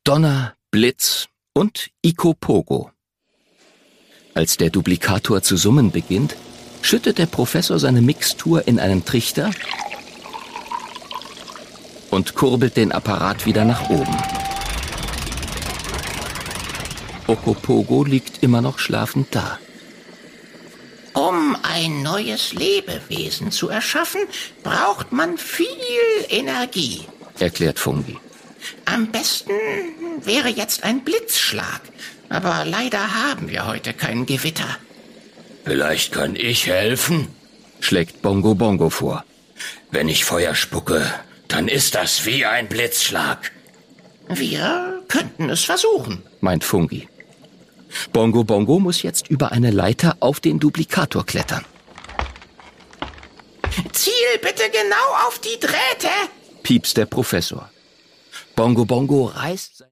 Donner, Blitz und Ikopogo. Als der Duplikator zu summen beginnt, schüttet der Professor seine Mixtur in einen Trichter und kurbelt den Apparat wieder nach oben. Okopogo liegt immer noch schlafend da. Um ein neues Lebewesen zu erschaffen, braucht man viel Energie, erklärt Fungi. Am besten wäre jetzt ein Blitzschlag, aber leider haben wir heute kein Gewitter. Vielleicht kann ich helfen, schlägt Bongo Bongo vor. Wenn ich Feuer spucke, dann ist das wie ein Blitzschlag. Wir könnten es versuchen, meint Fungi. Bongo Bongo muss jetzt über eine Leiter auf den Duplikator klettern. Ziel bitte genau auf die Drähte, piepst der Professor. Bongo Bongo reißt